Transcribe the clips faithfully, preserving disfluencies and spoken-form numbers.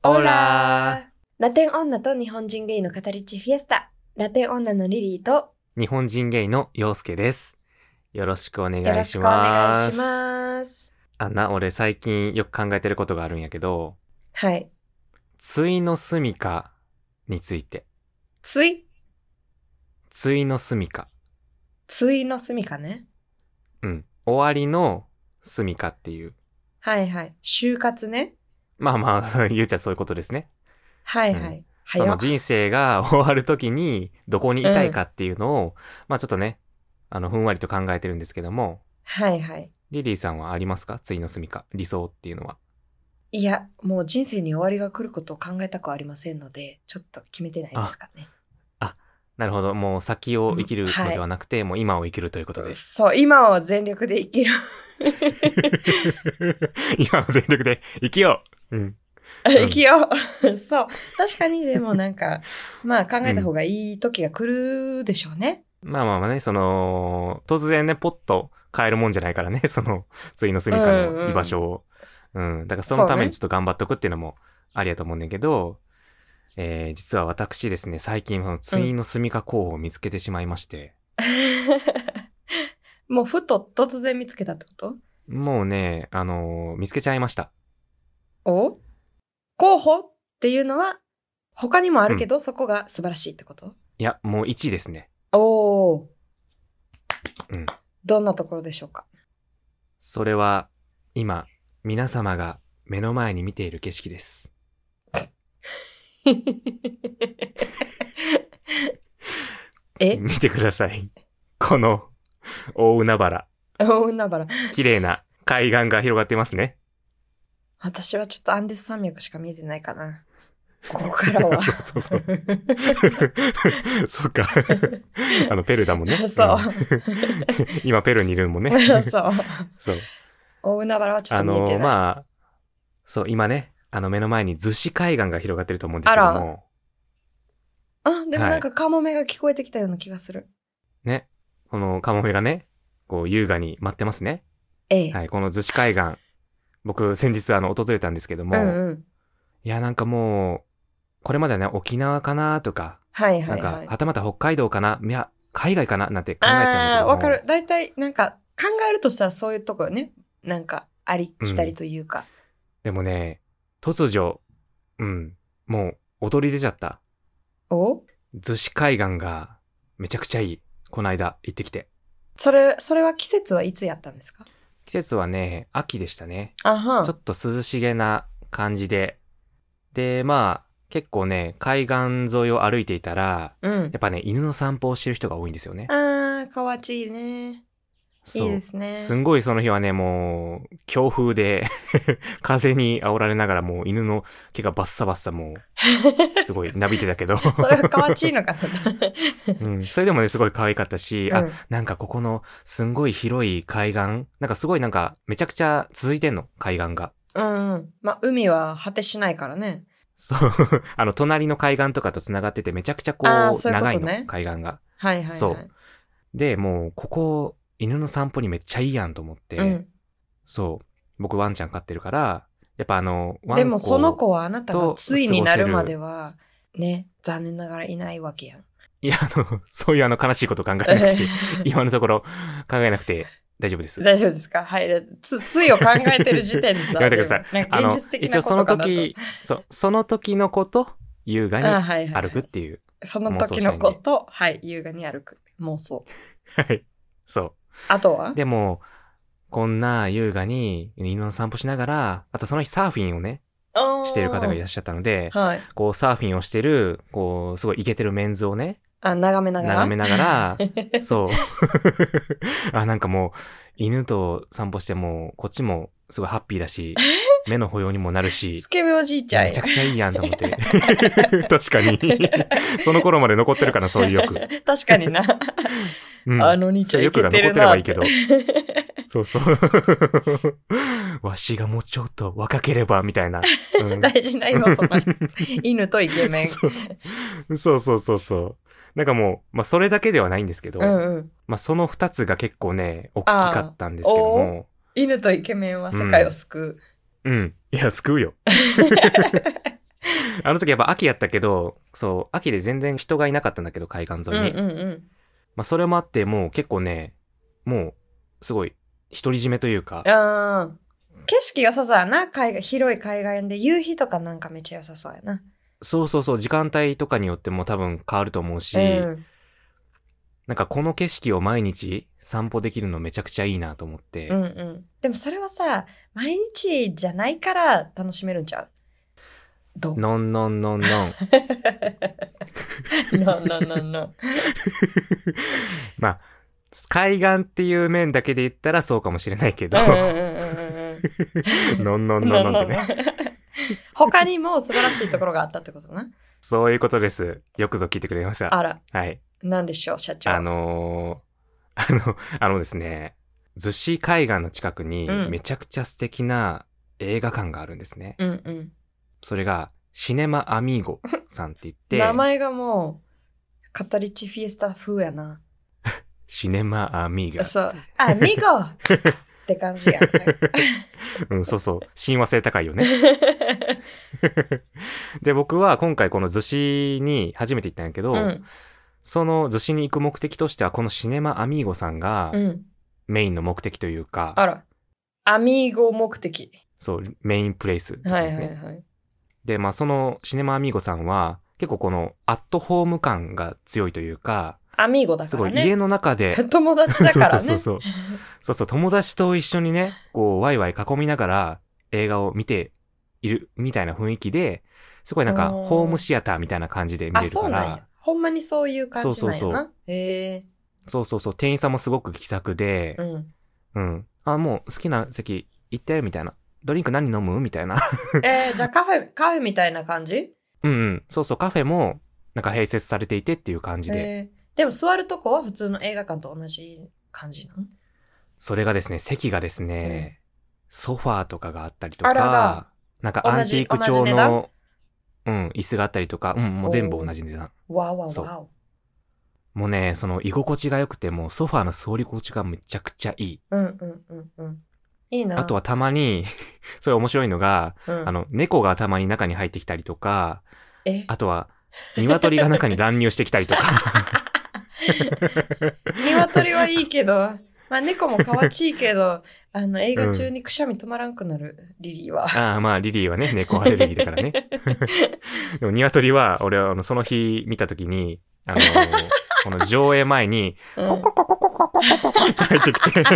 オーラー。ラテン女と日本人ゲイの語り地フィエスタ。ラテン女のリリーと日本人ゲイの陽介です。よろしくお願いします。 よろしくお願いします。 あんな、俺最近よく考えてることがあるんやけど、 はい。 対の住処について。 対対の住処。 対の住処ね。 うん。終わりの住処っていう。 はいはい。就活ね。 まあまあ、言うちゃそういうことですね。 はいはい。うん、 その人生が終わるときにどこにいたいかっていうのを、うん、まあちょっとね、あの、ふんわりと考えてるんですけども。 はいはい。 リリーさんはありますか？対の住処。理想っていうのは。 いや、もう人生に終わりが来ることを考えたくはありませんので、ちょっと決めてないですかね。 あ、あ、なるほど。もう先を生きるのではなくて、うんはい、もう今を生きるということです。 そう、今を全力で生きる。 今を全力で生きよう。うん。 生きよう。そう。確かにでもなんか、まあ考えた方がいい時が来るでしょうね。 うん、まあまあまあね、その、突然ね、ポッと変えるもんじゃないからね、その、対の住処の居場所を。うん、うん。だからそのためにちょっと頑張っとくっていうのもありやと思うんだけど、ね、えー、実は私ですね、最近その対の住処候補を見つけてしまいまして。 うん、もうふと突然見つけたってこと？ もうね、あのー、見つけちゃいました。 お？候補っていうのは他にもあるけど、うん、そこが素晴らしいってこと？ いや、もういちいですね。 おー。 うん。 どんなところでしょうか？ それは、今、皆様が目の前に見ている景色です。え？見てください。この、大海原。 大海原。 綺麗な海岸が広がっていますね。 私はちょっとアンデス山脈しか見えてないかな。ここからは。 そうそうそう。そっか。あの、ペルーだもんね。 そう。うん、 今、ペルーにいるもんね。 そう。 そう。 大海原はちょっと見えてない。 あの、まあ、そう、今ね、あの、目の前に逗子海岸が広がってると思うんですけども。 あら。あ、でもなんかカモメが聞こえてきたような気がする。 はい、ね。このカモメがね、こう、優雅に舞ってますね。 ええ。 はい、この逗子海岸。僕、先日、あの、訪れたんですけども。 うんうん。 いや、なんかもう、これまではね、沖縄かなとか。 はいはいはい。 なんか、はたまた北海道かな、いや、海外かななんて考えてたんだけども。 ああ、わかる。だいたい、なんか、考えるとしたらそういうとこよね。なんか、ありきたりというか。うん、 でもね、突如、うん、もう、踊り出ちゃった。 お？ 逗子海岸が、めちゃくちゃいい。この間、行ってきて。 それ、それは季節はいつやったんですか？ 季節はね、秋でしたね。 あはん。 ちょっと涼しげな感じで。で、まあ、結構ね、海岸沿いを歩いていたら、うん、やっぱね、犬の散歩をしてる人が多いんですよね。 あー、かわちいね。いいですね。 すんごいその日はね、もう、強風で、風に煽られながらもう犬の毛がバッサバッサもう、すごいなびいてたけど。 それはかわちいのかな。 うん。それでもね、すごい可愛かったし、うん、あ、なんかここの、すんごい広い海岸、なんかすごいなんか、めちゃくちゃ続いてんの、海岸が。 うんうん。まあ、海は果てしないからね。 そう。あの、隣の海岸とかと繋がってて、めちゃくちゃこう、そういうことね、長いの、海岸が。 はいはいはい。 そう。で、もう、ここ、犬の散歩にめっちゃいいやんと思って、うん、そう。僕ワンちゃん飼ってるから、やっぱあの、ワンコとでもその子はあなたがついになるまでは、ね、残念ながらいないわけやん。 いや、あの、そういうあの悲しいこと考えなくて、今のところ考えなくて大丈夫です。 大丈夫ですか？はい。つ、ついを考えてる時点でさ。 やめてください。 現実的なことかなと。 一応その時、そう、その時の子と優雅に歩くっていう、はいはいはい。 その時の子と、はい、優雅に歩く。妄想。 はい。そう。 あとは？ でも、こんな優雅に犬の散歩しながら、あとその日サーフィンをね、している方がいらっしゃったので、はい、こうサーフィンをしてる、こう、すごいイケてるメンズをね、 あ、眺めながら眺めながら、そう。あ、なんかもう、犬と散歩しても、こっちもすごいハッピーだし、目の保養にもなるし、 スケベおじいちゃん。 めちゃくちゃいいやんと思って。確かに。その頃まで残ってるかな、そういう欲。 確かにな。うん、あの兄ちゃんイケてるなって。欲が残ってればいいけど。 そうそう。わしがもうちょっと若ければ、みたいな。 うん、大事な要素の犬とイケメン。 そうそうそうそうそう。なんかもう、まあそれだけではないんですけど、うんうん、まあその二つが結構ね、大きかったんですけども。 犬とイケメンは世界を救う。 うん。うん、いや、救うよ。 あの時やっぱ秋やったけど、そう、秋で全然人がいなかったんだけど、海岸沿いに。 うんうんうん。 まあそれもあって、もう結構ね、もう、すごい、独り占めというか。 ああ。景色良さそうやな。海岸、広い海岸で夕日とかなんかめっちゃ良さそうやな。 そうそうそう、時間帯とかによっても多分変わると思うし、 うん、 なんかこの景色を毎日散歩できるのめちゃくちゃいいなと思って。 うんうん。でもそれはさ、毎日じゃないから楽しめるんちゃう？どう？ のんのんのんのん。 のんのんのんのん。 まあ、海岸っていう面だけで言ったらそうかもしれないけど、 うんうんうんうん。 のんのんのんのんってね。 他にも素晴らしいところがあったってことな。 そういうことです。よくぞ聞いてくれました。 あら。 はい。 なんでしょう、社長。 あのー、あの、あのですね、逗子海岸の近くにめちゃくちゃ素敵な映画館があるんですね。 うんうん。 それが、シネマアミーゴさんって言って、 名前がもう、カタリッチフィエスタ風やな。 シネマアミーゴ。 そう。アミーゴって感じや、ね。 うん、そうそう。親和性高いよね。で、僕は今回この逗子に初めて行ったんやけど、うん、その逗子に行く目的としては、このシネマアミーゴさんが、メインの目的というか、 うん、あら。アミーゴ目的。 そう、メインプレイスですね。はいはいはい。で、まあそのシネマアミーゴさんは、結構このアットホーム感が強いというか、 アミーゴだからね。 すごい家の中で。 友達だからね。 そうそうそう。そうそう、友達と一緒にね、こう、ワイワイ囲みながら映画を見ているみたいな雰囲気で、すごいなんか、ホームシアターみたいな感じで見れるから。あ、そうなんや。 ほんまにそういう感じなんやな。 そうそうそう。 へー。 そうそうそう。店員さんもすごく気さくで、うん。うん。あ、もう好きな席行ってみたいな。ドリンク何飲むみたいな。 えー、じゃあカフェ、カフェみたいな感じ？ うんうん。そうそう、カフェも、なんか併設されていてっていう感じで。 えーでも座るとこは普通の映画館と同じ感じなの？ それがですね、席がですね、うん、ソファーとかがあったりとか、あららなんかアンティーク調の、うん、椅子があったりとか、うん、もう全部同じ値段。 わわわもうね、その居心地が良くて、もうソファーの座り心地がめちゃくちゃいい。 うんうんうんうん。いいな。 あとはたまに、それ面白いのが、うん、あの、猫がたまに中に入ってきたりとか、えあとは、鶏が中に乱入してきたりとか。 鶏はいいけど、まあ猫もかわちいけど、あの映画中にくしゃみ止まらんくなる、うん、リリーは。 ああ、まあリリーはね、猫アレルギーだからね。でも鶏は、俺はあのその日見たときに、あのー、この上映前に、うん、コココココココココって入ってきて。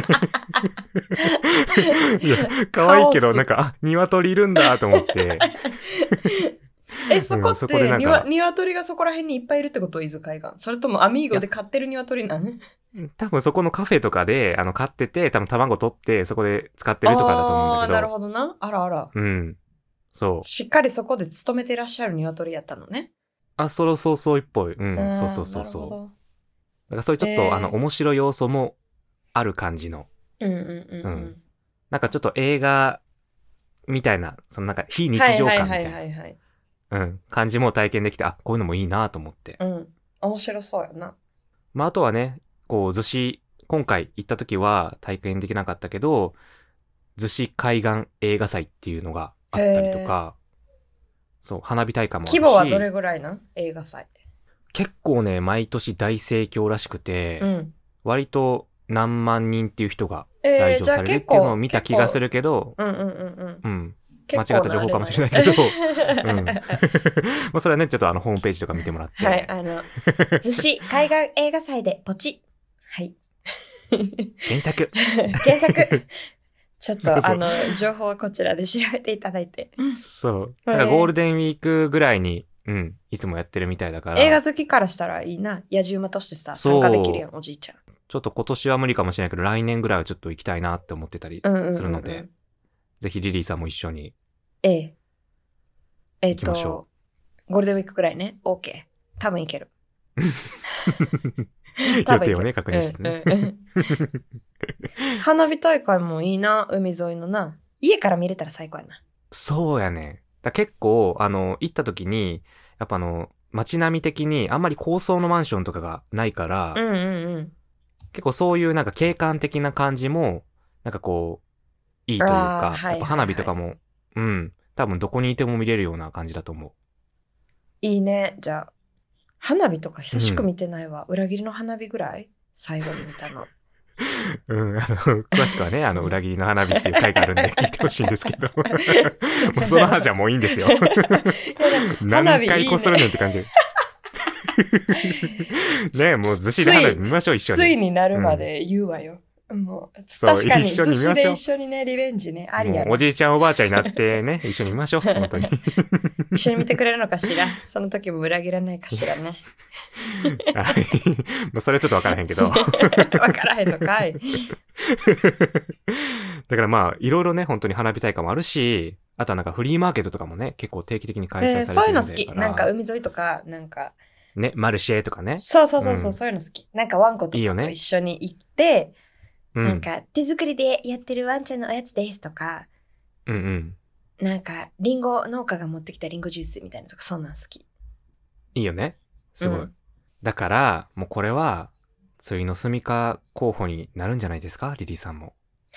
いや、可愛いけど、なんか、あ、鶏いるんだと思って。 え、そこって、うん、にわ、鶏がそこら辺にいっぱいいるってこと？伊豆海岸。それともアミーゴで飼ってる鶏なの？ 多分そこのカフェとかで、あの、飼ってて、多分卵取って、そこで使ってるとかだと思うんだけど。 ああ、なるほどな。あらあら。 うん。そう。 しっかりそこで勤めていらっしゃる鶏やったのね。 あ、そろそうそうっぽい。うん。そうそうそうそう。だからそういうちょっと、えー、あの、面白い要素もある感じの。 うんうんうん。うん。 なんかちょっと映画みたいな、そのなんか非日常感みたいな。はいはいはいはい。うん。感じも体験できて、あ、こういうのもいいなと思って。 うん。面白そうやな。 まあ、あとはね、こう、逗子、今回行った時は体験できなかったけど、逗子海岸映画祭っていうのがあったりとか、そう、花火大会もあるし。 規模はどれぐらいなん？映画祭。 結構ね、毎年大盛況らしくて、うん、割と何万人っていう人が来場されるっていうのを見た気がするけど、 うんうんうんうん。 うん間違った情報かもしれないけど、うん。まあそれはね、ちょっとあの、ホームページとか見てもらって。 はい、あの、逗子海岸映画祭でポチ。はい。 検索。 検索。ちょっとそうそうあの、情報はこちらで調べていただいて。 そう。なんかゴールデンウィークぐらいに、うん、いつもやってるみたいだから。 映画好きからしたらいいな。野じ馬としてさ、参加できるやん、おじいちゃん。 ちょっと今年は無理かもしれないけど、来年ぐらいはちょっと行きたいなって思ってたりするので、うんうんうんうん、ぜひリリーさんも一緒に。 ええ。えっ、ー、と、ゴールデンウィークくらいね。OK。多分いける。 予定をね、確認してね。うんうん、 花火大会もいいな、海沿いのな。家から見れたら最高やな。 そうやね。だ結構、あの、行った時に、やっぱあの、街並み的にあんまり高層のマンションとかがないから、 うんうんうん、 結構そういうなんか景観的な感じも、なんかこう、いいというか、はいはいはい、やっぱ花火とかも、うん。多分どこにいても見れるような感じだと思う。 いいね。じゃあ、花火とか久しく見てないわ。うん、裏切りの花火ぐらい最後に見たの。 うん、あの、詳しくはね、あの、裏切りの花火っていう回があるんで聞いてほしいんですけど。もうその話はもういいんですよ。何回こするねんって感じ。ね、もう寿司で花火見ましょう、一緒に。 ついになるまで言うわよ。うん、もう、確かに、寿司で一緒にね、リベンジね、ありやな。 おじいちゃんおばあちゃんになってね、一緒に見ましょう、本当に。 一緒に見てくれるのかしら。その時も裏切らないかしらね。 はい。まあ、それはちょっとわからへんけど。わからへんのかい。 だからまあ、いろいろね、本当に花火大会もあるし、あとはなんかフリーマーケットとかもね、結構定期的に開催されてるんで、えー、 そういうの好き。なんか海沿いとか、なんか。 ね、マルシェとかね。 そうそうそうそう、うん、そういうの好き。なんかワンコとかと一緒に行って、いいね、なんか手作りでやってるワンちゃんのおやつですとか、 うんうん。 なんかリンゴ農家が持ってきたリンゴジュースみたいなとか、そんなん好き。 いいよね。すごい。うん、だから、もうこれは、ついの住みか候補になるんじゃないですか、リリーさんも。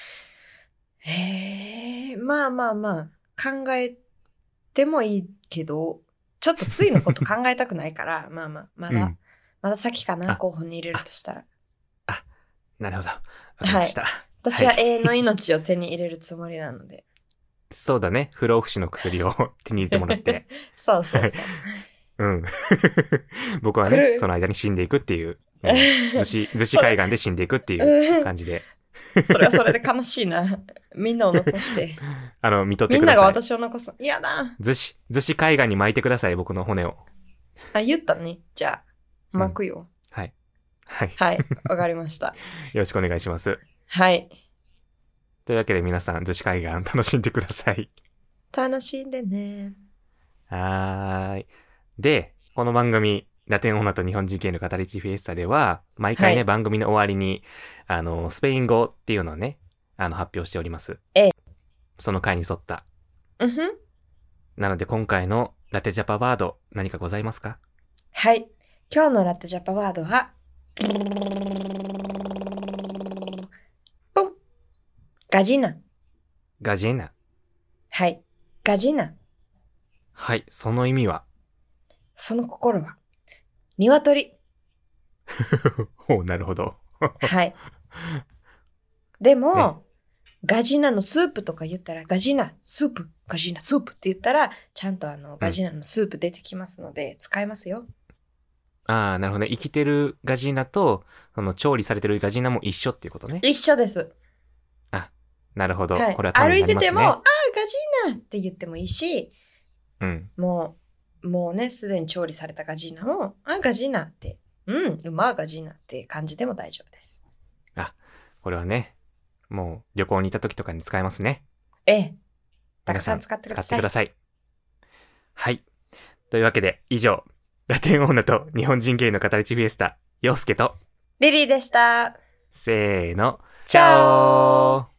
へえ、まあまあまあ、考えてもいいけど、ちょっとついのこと考えたくないから、まあまあ、まだ、うん、まだ先かな、候補に入れるとしたら。 あ、あなるほど。わかりました。 はい、私は永遠の命を手に入れるつもりなので。 そうだね。不老不死の薬を手に入れてもらって。 そうそうそう。 うん。僕はね、その間に死んでいくっていう、うん、寿司、寿司海岸で死んでいくっていう感じで。 それはそれで悲しいな。みんなを残して。 あの、見とってください。 みんなが私を残す。嫌だ。 寿司、寿司海岸に巻いてください、僕の骨を。 あ、言ったね。じゃあ、巻くよ。うん、 はい。はい。 はい。わかりました。よろしくお願いします。 はい。 というわけで皆さん、寿司海岸楽しんでください。 楽しんでね。 はーい。で、この番組、ラテン女と日本人系の語り地フィエスタでは、毎回ね、はい、番組の終わりに、あの、スペイン語っていうのをね、あの、発表しております。 ええ。 その回に沿った。 うんふん。 なので今回のラテジャパワード、何かございますか？ はい。今日のラテジャパワードは、ポン。ガジナ。 ガジナ。 はい。ガジナ。 はい。その意味は？ その心は、鶏。 おなるほど。 はい。でも、ね、ガジナのスープとか言ったら、ガジナ、スープ、ガジナ、スープって言ったら、ちゃんとあの、ガジナのスープ出てきますので、うん、使えますよ。 ああ、なるほどね。生きてるガジナと、その調理されてるガジナも一緒っていうことね。 一緒です。 あ、なるほど。 はい、 これはためになりますね。 歩いてても、ああ、ガジナって言ってもいいし、 うん。 もう、もうね、すでに調理されたガジナも、あ、ガジナって、うん、うまガジナって感じでも大丈夫です。 あ、これはね、もう旅行に行った時とかに使えますね。 ええ。たくさん使ってください。 使ってください。はい。というわけで、以上、ラテン女と日本人系の語り地フィエスタ、陽介と、 リリーでした。 せーの、 チャオー。